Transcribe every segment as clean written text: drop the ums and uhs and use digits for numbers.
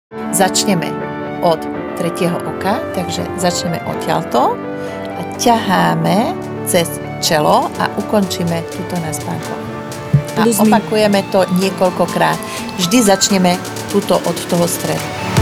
Začneme od tretieho oka, takže začneme odtiaľto a ťaháme cez čelo a ukončíme tuto na spánkoch. A opakujeme to niekoľkokrát. Vždy začneme tuto od toho stredu.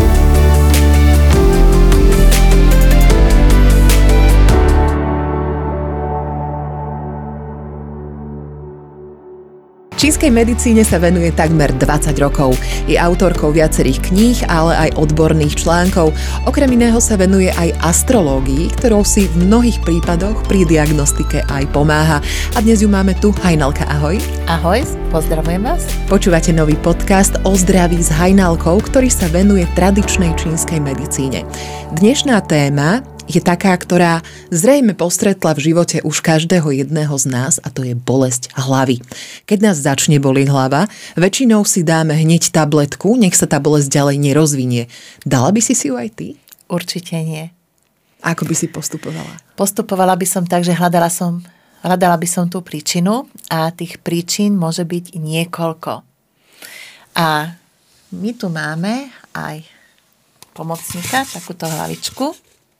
Čínskej medicíne sa venuje takmer 20 rokov. Je autorkou viacerých kníh, ale aj odborných článkov. Okrem iného sa venuje aj astrológii, ktorou si v mnohých prípadoch pri diagnostike aj pomáha. A dnes ju máme tu. Hajnalka, ahoj. Ahoj, pozdravujem vás. Počúvate nový podcast o zdraví s Hajnalkou, ktorý sa venuje tradičnej čínskej medicíne. Dnešná téma je taká, ktorá zrejme postretla v živote už každého jedného z nás, a to je bolesť hlavy. Keď nás začne bolieť hlava, väčšinou si dáme hneď tabletku, nech sa tá bolesť ďalej nerozvinie. Dala by si ju aj ty? Určite nie. Ako by si postupovala? Postupovala by som tak, že hľadala by som tú príčinu a tých príčin môže byť niekoľko. A my tu máme aj pomocníka, takúto hlavičku.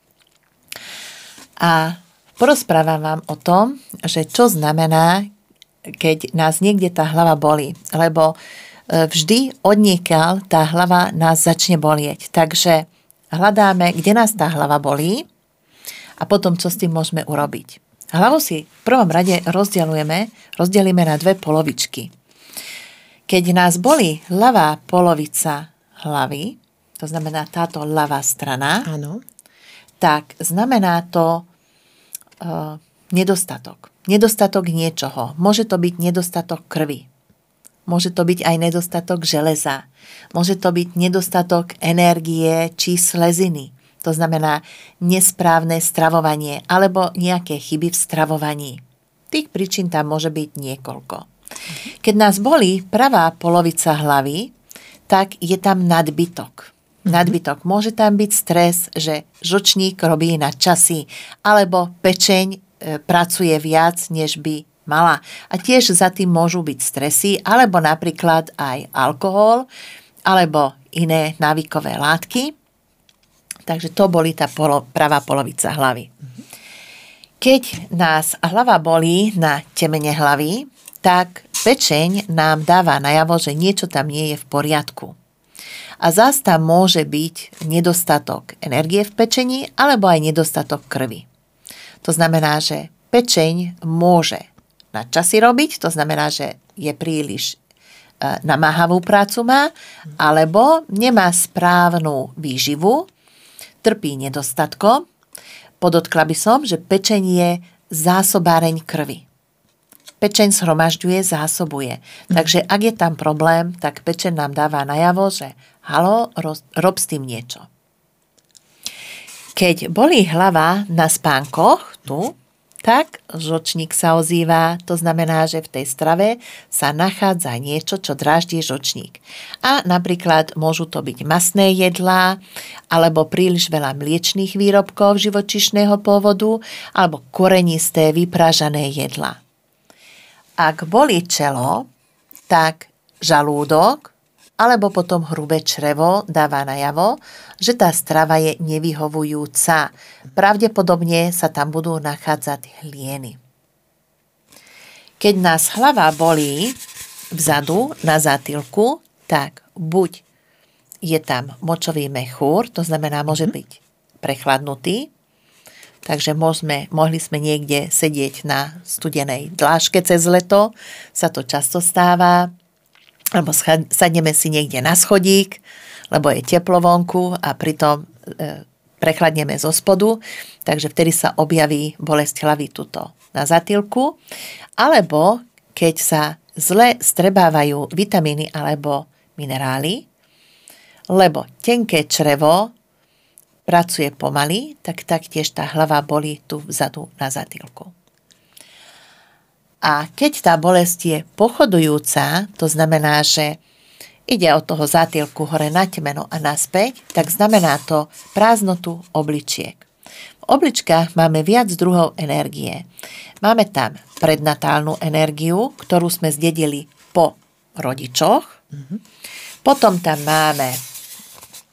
A porozprávam vám o tom, že čo znamená, keď nás niekde tá hlava bolí. Lebo vždy odniekiaľ tá hlava nás začne bolieť. Takže hľadáme, kde nás tá hlava bolí a potom, čo s tým môžeme urobiť. Hlavu si v prvom rade rozdelíme na dve polovičky. Keď nás bolí ľavá polovica hlavy, to znamená táto ľavá strana, áno, tak znamená to nedostatok. Nedostatok niečoho. Môže to byť nedostatok krvi. Môže to byť aj nedostatok železa. Môže to byť nedostatok energie či sleziny. To znamená nesprávne stravovanie alebo nejaké chyby v stravovaní. Tých príčin tam môže byť niekoľko. Keď nás bolí pravá polovica hlavy, tak je tam nadbytok. Môže tam byť stres, že žlčník robí na časy, alebo pečeň pracuje viac, než by mala. A tiež za tým môžu byť stresy, alebo napríklad aj alkohol, alebo iné návykové látky. Takže to boli tá pravá polovica hlavy. Keď nás hlava bolí na temene hlavy, tak pečeň nám dáva najavo, že niečo tam nie je v poriadku. A zás tam môže byť nedostatok energie v pečení alebo aj nedostatok krvi. To znamená, že pečeň môže na časy robiť, to znamená, že je príliš namáhavú prácu má, alebo nemá správnu výživu, trpí nedostatkom. Podotkla by som, že pečeň je zásobáreň krvi. Pečeň zhromažďuje, zásobuje. Takže ak je tam problém, tak pečeň nám dáva najavo, že halo, rob s tým niečo. Keď bolí hlava na spánkoch, tak žlčník sa ozýva, to znamená, že v tej strave sa nachádza niečo, čo dráždi žlčník. A napríklad môžu to byť masné jedlá, alebo príliš veľa mliečných výrobkov živočíšneho pôvodu, alebo korenisté vypražané jedlá. Ak bolí čelo, tak žalúdok alebo potom hrubé črevo dáva najavo, že tá strava je nevyhovujúca. Pravdepodobne sa tam budú nachádzať hlieny. Keď nás hlava bolí vzadu na zatýlku, tak buď je tam močový mechúr, to znamená, môže byť prechladnutý, takže mohli sme niekde sedieť na studenej dláške cez leto, sa to často stáva, alebo sadneme si niekde na schodík, lebo je teplo vonku a pritom prechladneme zo spodu, takže vtedy sa objaví bolesť hlavy tuto na zatýlku, alebo keď sa zle strebávajú vitamíny alebo minerály, lebo tenké črevo pracuje pomaly, tak taktiež tá hlava bolí tu vzadu na zatýlku. A keď tá bolesť je pochodujúca, to znamená, že ide od toho zatýlku hore na temeno a naspäť, tak znamená to prázdnotu obličiek. V obličkách máme viac druhov energie. Máme tam prednatálnu energiu, ktorú sme zdedili po rodičoch. Potom tam máme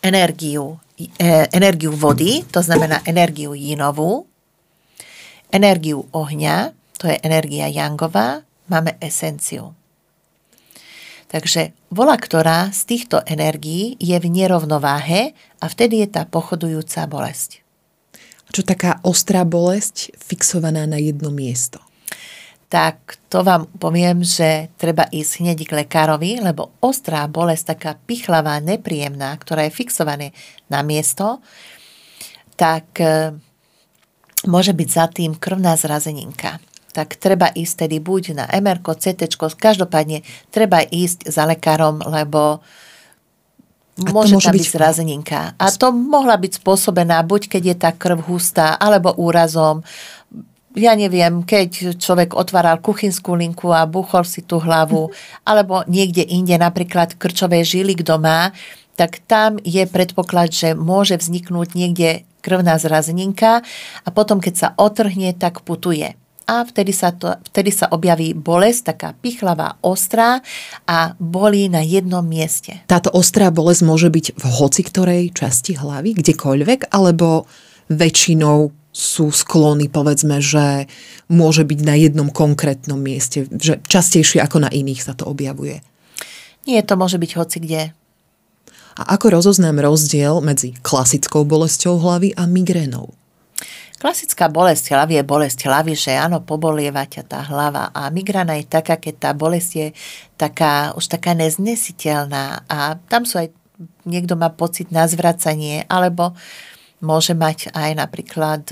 energiu vody, to znamená energiu jinovú, energiu ohňa, to je energia jangová, máme esenciu. Takže ktorá z týchto energií je v nerovnováhe a vtedy je tá pochodujúca bolesť. A čo taká ostrá bolesť fixovaná na jedno miesto? Tak to vám poviem, že treba ísť hneď k lekárovi, lebo ostrá bolesť, taká pichlavá, nepríjemná, ktorá je fixovaná na miesto, tak môže byť za tým krvná zrazeninka. Tak treba ísť tedy buď na MR-ko, CT-čko, každopádne treba ísť za lekárom, lebo môže tam byť zrazeninka. A to mohla byť spôsobená, buď keď je tá krv hustá, alebo úrazom. Ja neviem, keď človek otváral kuchynskú linku a buchol si tú hlavu, alebo niekde inde, napríklad krčové žily, kto má, tak tam je predpoklad, že môže vzniknúť niekde krvná zrazeninka a potom, keď sa otrhne, tak putuje. A vtedy sa objaví bolesť, taká pichlavá, ostrá a bolí na jednom mieste. Táto ostrá bolesť môže byť v hociktorej časti hlavy, kdekoľvek, alebo väčšinou sú sklony, povedzme, že môže byť na jednom konkrétnom mieste, že častejšie ako na iných sa to objavuje? Nie, to môže byť hocikde. A ako rozoznám rozdiel medzi klasickou bolesťou hlavy a migrénou? Klasická bolesť hlavy je bolesť hlavy, že áno, pobolieva ťa tá hlava a migréna je taká, keď tá bolesť je už taká neznesiteľná a tam sú aj, niekto má pocit na zvracanie, alebo môže mať aj napríklad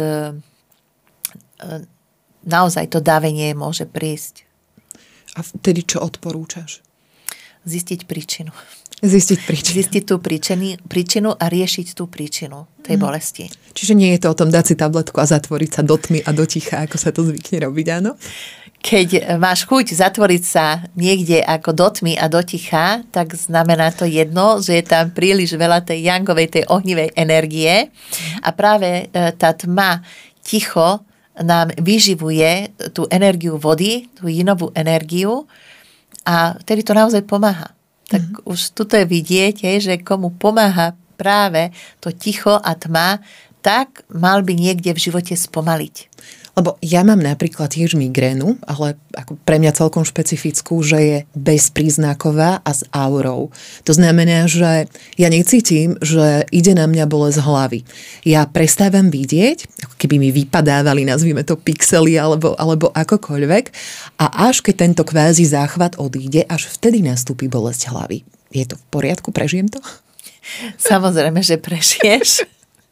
naozaj to dávenie môže prísť. A vtedy čo odporúčaš? Zistiť príčinu. Zistiť tú príčinu a riešiť tú príčinu tej bolesti. Čiže nie je to o tom dať si tabletku a zatvoriť sa do tmy a do ticha, ako sa to zvykne robiť, áno? Keď máš chuť zatvoriť sa niekde ako do tmy a do ticha, tak znamená to jedno, že je tam príliš veľa tej jangovej, tej ohnivej energie a práve tá tma, ticho nám vyživuje tú energiu vody, tú jinovú energiu a vtedy to naozaj pomáha. Tak už tuto je vidieť, že komu pomáha práve to ticho a tma, tak mal by niekde v živote spomaliť. Lebo ja mám napríklad tiež migrénu, ale ako pre mňa celkom špecifickú, že je bezpríznaková a s aurou. To znamená, že ja necítim, že ide na mňa bolesť hlavy. Ja prestávam vidieť, ako keby mi vypadávali, nazvime to pixely alebo akokoľvek, a až keď tento kvázi záchvat odíde, až vtedy nastúpi bolesť hlavy. Je to v poriadku? Prežijem to? Samozrejme, že prežiješ.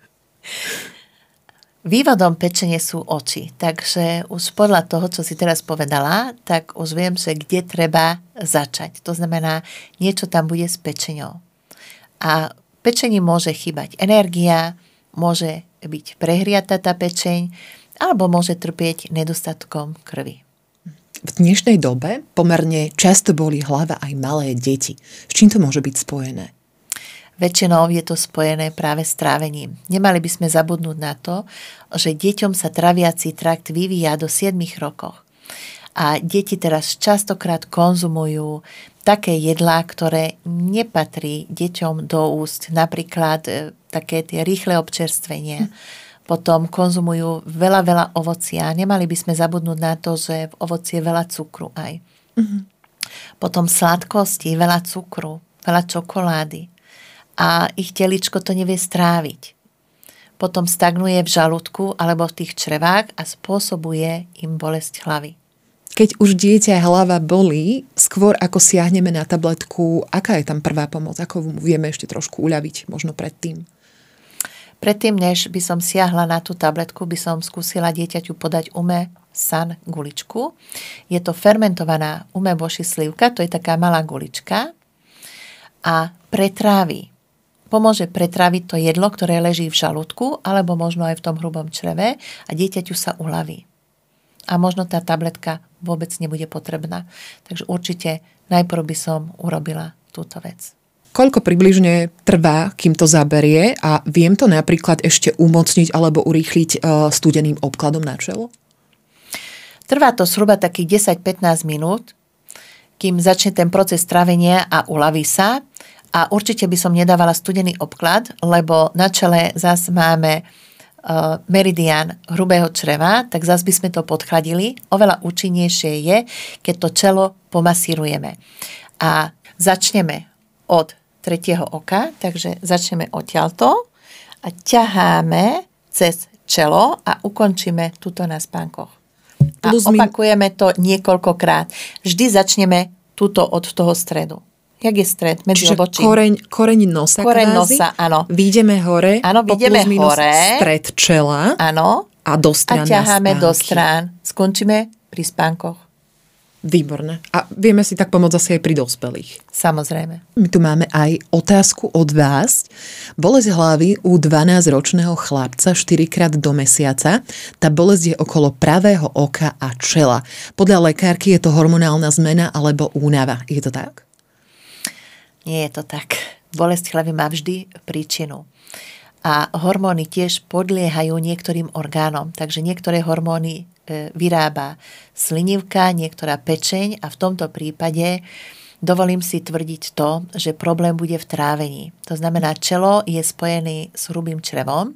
Vývodom pečene sú oči, takže už podľa toho, čo si teraz povedala, tak už viem, že kde treba začať. To znamená, niečo tam bude s pečeňou. A pečení môže chýbať energia, môže byť prehriatá tá pečeň, alebo môže trpieť nedostatkom krvi. V dnešnej dobe pomerne často bolí hlava aj malé deti. S čím to môže byť spojené? Väčšinou je to spojené práve s trávením. Nemali by sme zabudnúť na to, že deťom sa traviaci trakt vyvíja do 7 rokov. A deti teraz častokrát konzumujú také jedlá, ktoré nepatrí deťom do úst. Napríklad také tie rýchle občerstvenie. Potom konzumujú veľa ovocia. Nemali by sme zabudnúť na to, že v ovoci je veľa cukru aj. Potom sladkosti, veľa cukru, veľa čokolády. A ich teličko to nevie stráviť. Potom stagnuje v žalúdku alebo v tých črevách a spôsobuje im bolesť hlavy. Keď už dieťa hlava bolí, skôr ako siahneme na tabletku, aká je tam prvá pomoc? Ako vieme ešte trošku uľaviť možno predtým? Predtým, než by som siahla na tú tabletku, by som skúsila dieťaťu podať Ume-san guličku. Je to fermentovaná umeboshi slivka, to je taká malá gulička a pretrávi. Pomôže pretráviť to jedlo, ktoré leží v žalúdku, alebo možno aj v tom hrubom čreve a dieťaťu sa uľaví. A možno tá tabletka vôbec nebude potrebná. Takže určite najprv by som urobila túto vec. Koľko približne trvá, kým to zaberie a viem to napríklad ešte umocniť alebo urýchliť studeným obkladom na čelo? Trvá to zhruba takých 10-15 minút, kým začne ten proces trávenia a uľaví sa. A určite by som nedávala studený obklad, lebo na čele zase máme meridián hrubého čreva, tak zase by sme to podchladili. Oveľa účinnejšie je, keď to čelo pomasírujeme. A začneme od tretieho oka, takže začneme odtiaľto a ťaháme cez čelo a ukončíme tuto na spánkoch. A opakujeme to niekoľkokrát. Vždy začneme tuto od toho stredu. Jak je stred? Medzi obočím. Koreň nosa Koreň kvázi. Nosa, áno. Výjdeme hore. Áno, vidíme hore. Stred čela. Áno. A do strán. A ťaháme do strán. Skončíme pri spánkoch. Výborné. A vieme si tak pomôcť asi aj pri dospelých. Samozrejme. My tu máme aj otázku od vás. Bolesť hlavy u 12-ročného chlapca 4-krát do mesiaca. Tá bolesť je okolo pravého oka a čela. Podľa lekárky je to hormonálna zmena alebo únava. Je to tak? Nie je to tak. Bolesť hlavy má vždy príčinu. A hormóny tiež podliehajú niektorým orgánom. Takže niektoré hormóny vyrába slinivka, niektorá pečeň a v tomto prípade dovolím si tvrdiť to, že problém bude v trávení. To znamená, čelo je spojené s hrubým črevom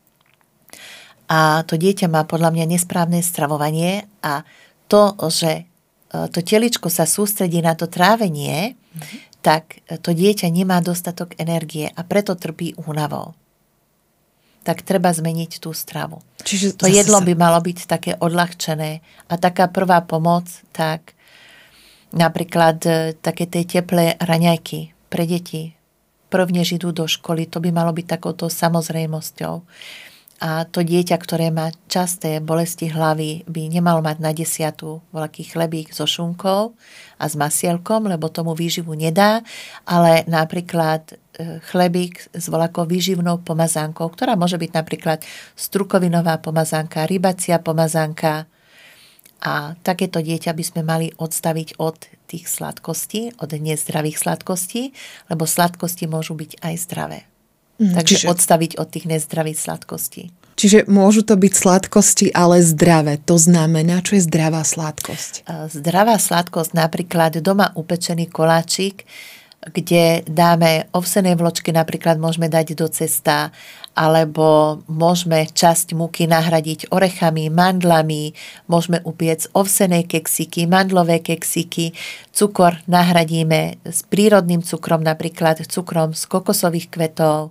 a to dieťa má podľa mňa nesprávne stravovanie a to, že to teličko sa sústredí na to trávenie, tak to dieťa nemá dostatok energie a preto trpí únavou. Tak treba zmeniť tú stravu. Čiže to jedlo by malo byť také odľahčené a taká prvá pomoc, tak napríklad také tie teplé raňajky pre deti, prvne idú do školy, to by malo byť takouto samozrejmosťou. A to dieťa, ktoré má časté bolesti hlavy, by nemalo mať na 10 voľaký chlebík so šunkou a s masielkom, lebo tomu výživu nedá, ale napríklad chlebík s voľakou výživnou pomazánkou, ktorá môže byť napríklad strukovinová pomazánka, rybacia pomazánka. A takéto dieťa by sme mali odstaviť od tých sladkostí, od nezdravých sladkostí, lebo sladkosti môžu byť aj zdravé. Takže odstaviť od tých nezdravých sladkostí. Čiže môžu to byť sladkosti, ale zdravé. To znamená, čo je zdravá sladkosť? Zdravá sladkosť, napríklad doma upečený koláčik, kde dáme ovsené vločky, napríklad môžeme dať do cesta, alebo môžeme časť múky nahradiť orechami, mandlami, môžeme upiec ovsené keksiky, mandlové keksiky, cukor nahradíme s prírodným cukrom, napríklad cukrom z kokosových kvetov,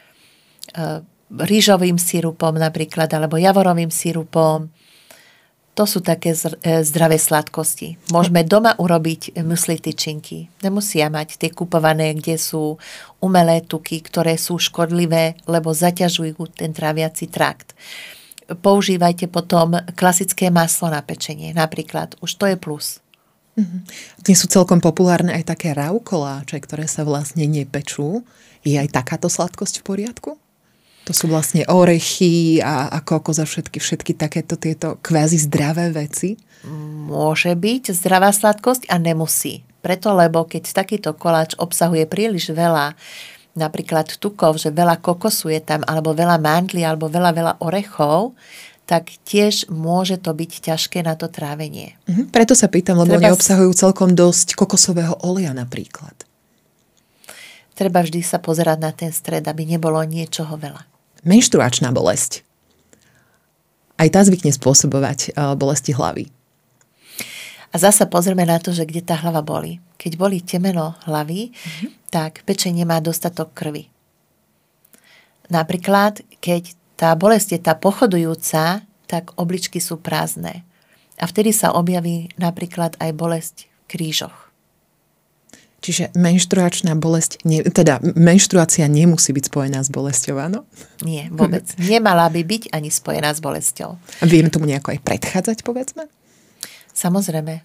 rýžovým sirupom napríklad, alebo javorovým sirupom. To sú také zdravé sladkosti. Môžeme doma urobiť mysli tyčinky. Nemusia mať tie kupované, kde sú umelé tuky, ktoré sú škodlivé, lebo zaťažujú ten tráviaci trakt. Používajte potom klasické maslo na pečenie. Napríklad, už to je plus. Dnes sú celkom populárne aj také raukoláče, ktoré sa vlastne nepečú. Je aj takáto sladkosť v poriadku? To sú vlastne orechy a kokos a všetky takéto tieto kvázi zdravé veci? Môže byť zdravá sladkosť a nemusí. Preto, lebo keď takýto koláč obsahuje príliš veľa napríklad tukov, že veľa kokosu je tam, alebo veľa mandlí, alebo veľa orechov, tak tiež môže to byť ťažké na to trávenie. Preto sa pýtam, lebo oni obsahujú celkom dosť kokosového oleja napríklad. Treba vždy sa pozerať na ten stred, aby nebolo niečoho veľa. Menštruačná bolesť. Aj tá zvykne spôsobovať bolesti hlavy. A zasa pozrieme na to, že kde tá hlava boli. Keď boli temeno hlavy, tak pečenie má dostatok krvi. Napríklad, keď tá bolesť je tá pochodujúca, tak obličky sú prázdne. A vtedy sa objaví napríklad aj bolesť v krížoch. Čiže menštruačná bolesť, menštruácia nemusí byť spojená s bolesťou, áno? Nie, vôbec. Nemala by byť ani spojená s bolesťou. A vieme tomu nejako aj predchádzať, povedzme? Samozrejme.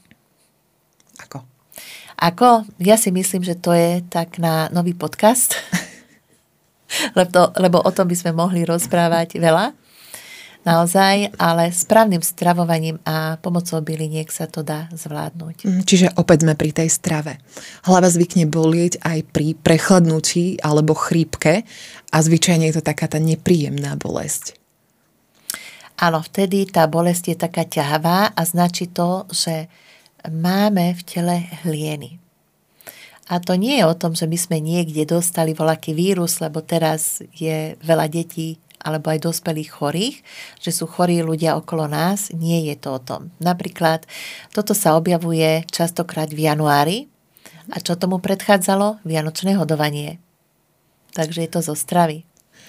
Ako? Ja si myslím, že to je tak na nový podcast, lebo o tom by sme mohli rozprávať veľa. Naozaj, ale správnym stravovaním a pomocou byliniek sa to dá zvládnuť. Čiže opäť sme pri tej strave. Hlava zvykne bolieť aj pri prechladnutí alebo chrípke a zvyčajne je to taká tá nepríjemná bolesť. Áno, vtedy tá bolesť je taká ťahavá a značí to, že máme v tele hlieny. A to nie je o tom, že my sme niekde dostali voľaký vírus, lebo teraz je veľa detí alebo aj dospelých chorých, že sú chorí ľudia okolo nás. Nie je to o tom. Napríklad toto sa objavuje častokrát v januári. A čo tomu predchádzalo? Vianočné hodovanie. Takže je to zo stravy.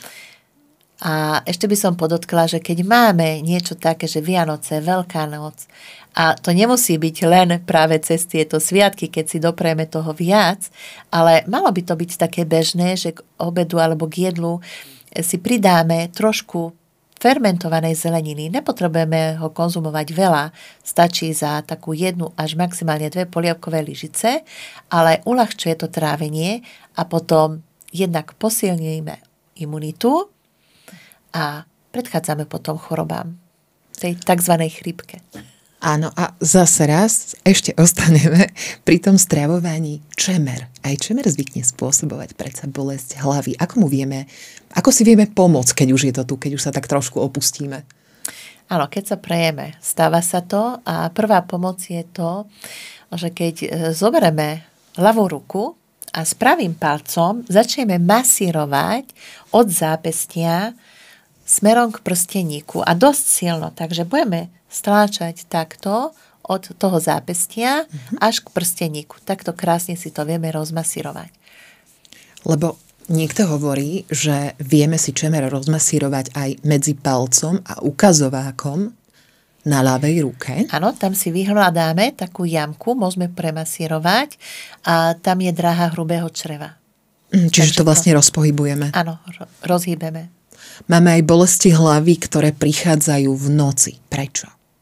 A ešte by som podotkla, že keď máme niečo také, že Vianoce, Veľká noc, a to nemusí byť len práve cez tieto sviatky, keď si doprejeme toho viac, ale malo by to byť také bežné, že k obedu alebo k jedlu si pridáme trošku fermentovanej zeleniny. Nepotrebujeme ho konzumovať veľa, stačí za takú 1 až maximálne 2 polievkové lyžice, ale uľahčuje to trávenie a potom jednak posilníme imunitu a predchádzame potom chorobám, tej takzvanej chrípke. Áno, a zase raz ešte ostaneme pri tom stravovaní. Čemer. Aj čemer zvykne spôsobovať predsa bolesť hlavy. Ako si vieme pomôcť, keď už je to tu, keď už sa tak trošku opustíme? Áno, keď sa prejeme, stáva sa to a prvá pomoc je to, že keď zoberieme ľavú ruku a s pravým palcom začneme masírovať od zápestia smerom k prsteníku a dosť silno, takže budeme stláčať takto od toho zápestia až k prsteníku. Takto krásne si to vieme rozmasírovať. Lebo niekto hovorí, že vieme si čemer rozmasírovať aj medzi palcom a ukazovákom na ľavej ruke. Áno, tam si vyhľadáme takú jamku, môžeme premasírovať a tam je dráha hrubého čreva. Čiže to vlastne rozpohybujeme. Áno, rozhýbeme. Máme aj bolesti hlavy, ktoré prichádzajú v noci. Prečo?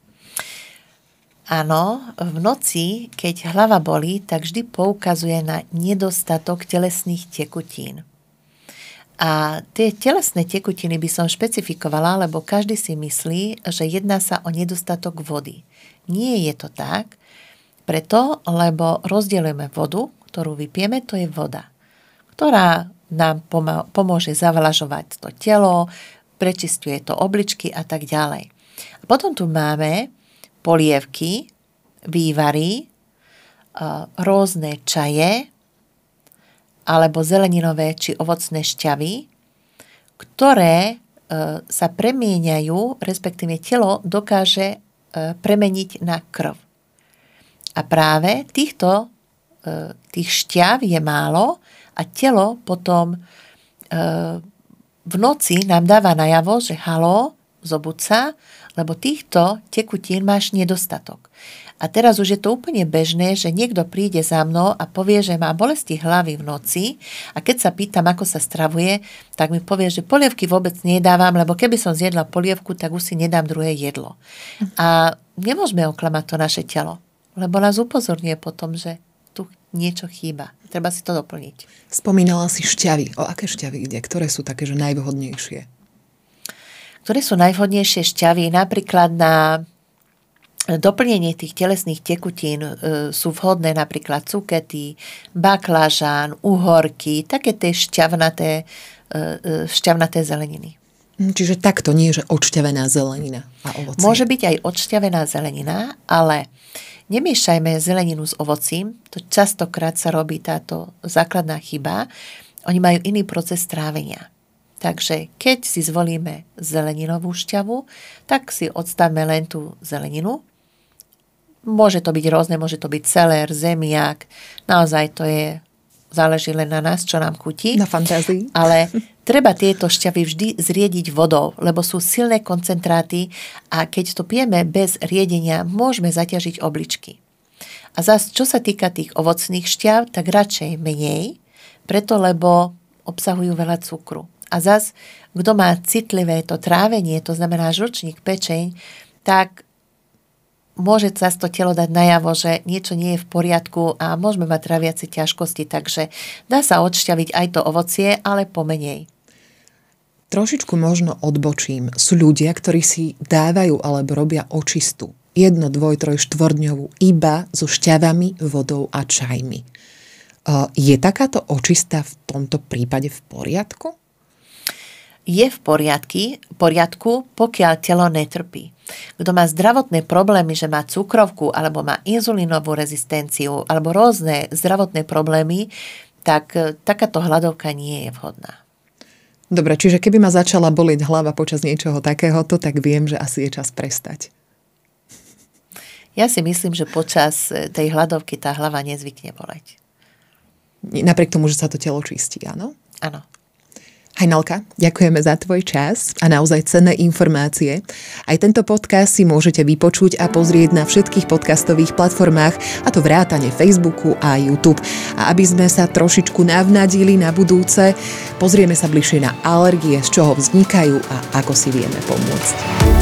Áno, v noci, keď hlava bolí, tak vždy poukazuje na nedostatok telesných tekutín. A tie telesné tekutiny by som špecifikovala, lebo každý si myslí, že jedná sa o nedostatok vody. Nie je to tak, preto, lebo rozdeľujeme vodu, ktorú vypijeme, to je voda, ktorá nám pomôže zavlažovať to telo, prečistuje to obličky a tak ďalej. A potom tu máme polievky, vývary, rôzne čaje alebo zeleninové či ovocné šťavy, ktoré sa premieňajú, respektíve telo dokáže premeniť na krv. A práve tých šťav je málo a telo potom v noci nám dáva najavo, že haló, zobuď sa, lebo týchto tekutín máš nedostatok. A teraz už je to úplne bežné, že niekto príde za mnou a povie, že má bolesti hlavy v noci a keď sa pýtam, ako sa stravuje, tak mi povie, že polievky vôbec nedávam, lebo keby som zjedla polievku, tak už si nedám druhé jedlo. A nemôžeme oklamať to naše telo, lebo nás upozorňuje potom, že tu niečo chýba. Treba si to doplniť. Spomínala si šťavy. O aké šťavy ide? Ktoré sú také, že najvhodnejšie? Ktoré sú najvhodnejšie šťavy? Napríklad na doplnenie tých telesných tekutín sú vhodné napríklad cukety, baklažán, uhorky, také tie šťavnaté zeleniny. Čiže takto nie, že odšťavená zelenina a ovocie. Môže byť aj odšťavená zelenina, ale nemiešajme zeleninu s ovocím. To častokrát sa robí táto základná chyba. Oni majú iný proces trávenia. Takže keď si zvolíme zeleninovú šťavu, tak si odstavme len tú zeleninu. Môže to byť rôzne, môže to byť celér, zemiak. Naozaj to je, záleží len na nás, čo nám chutí. Na fantázii. Ale treba tieto šťavy vždy zriediť vodou, lebo sú silné koncentráty a keď to pijeme bez riedenia, môžeme zaťažiť obličky. A zase, čo sa týka tých ovocných šťav, tak radšej menej, preto lebo obsahujú veľa cukru. A zase, kto má citlivé to trávenie, to znamená žlčník, pečeň, tak môže zase to telo dať najavo, že niečo nie je v poriadku a môžeme mať traviace ťažkosti, takže dá sa odšťaviť aj to ovocie, ale pomenej. Trošičku možno odbočím. Sú ľudia, ktorí si dávajú alebo robia očistu 1, 2, 3, 4-dňovú iba so šťavami, vodou a čajmi. Je takáto očista v tomto prípade v poriadku? je v poriadku, pokiaľ telo netrpí. Kto má zdravotné problémy, že má cukrovku, alebo má inzulínovú rezistenciu, alebo rôzne zdravotné problémy, tak takáto hladovka nie je vhodná. Dobre, čiže keby ma začala bolieť hlava počas niečoho takéhoto, tak viem, že asi je čas prestať. Ja si myslím, že počas tej hladovky tá hlava nezvykne boleť. Napriek tomu, že sa to telo čistí, áno? Áno. Hajnalka, ďakujeme za tvoj čas a naozaj cenné informácie. Aj tento podcast si môžete vypočuť a pozrieť na všetkých podcastových platformách, a to vrátane Facebooku a YouTube. A aby sme sa trošičku navnadili na budúce, pozrieme sa bližšie na alergie, z čoho vznikajú a ako si vieme pomôcť.